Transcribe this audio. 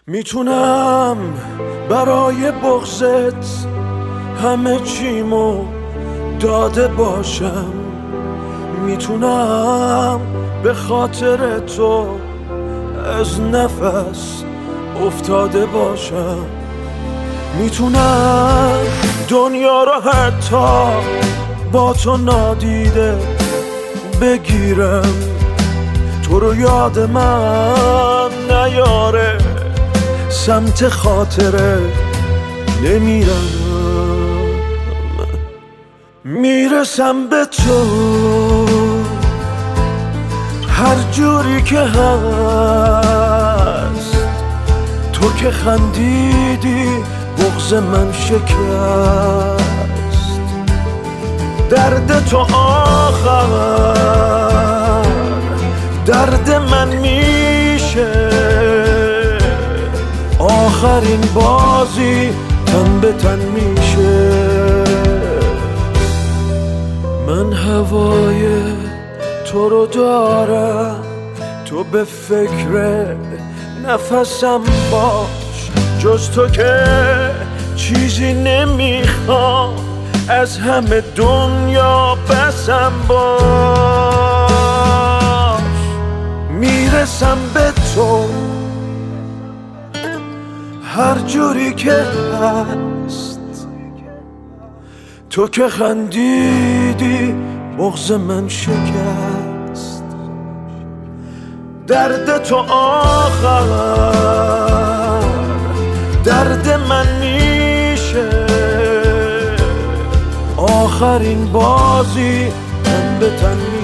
میتونم برای بغضت همه چیمو داده باشم، میتونم به خاطر تو از نفس افتاده باشم، میتونم دنیا رو حتی با تو نادیده بگیرم، تو رو یاد من نیاره سمت خاطره نمیرم، میرسم به تو هر جوری که هست، تو که خندیدی بغض من شکست، درد تو آخر درد من میشه، آخرین بازی تن به تن میشه، من هوای تو رو دارم، تو به فکر نفسم باش، جز تو که چیزی نمیخوام، از همه دنیا بسم باش، میرسم به تو هر جوری که هست، تو که خندیدی بغض من شکست، درد تو آخر درد من میشه، آخرین بازی تن به تن میشه.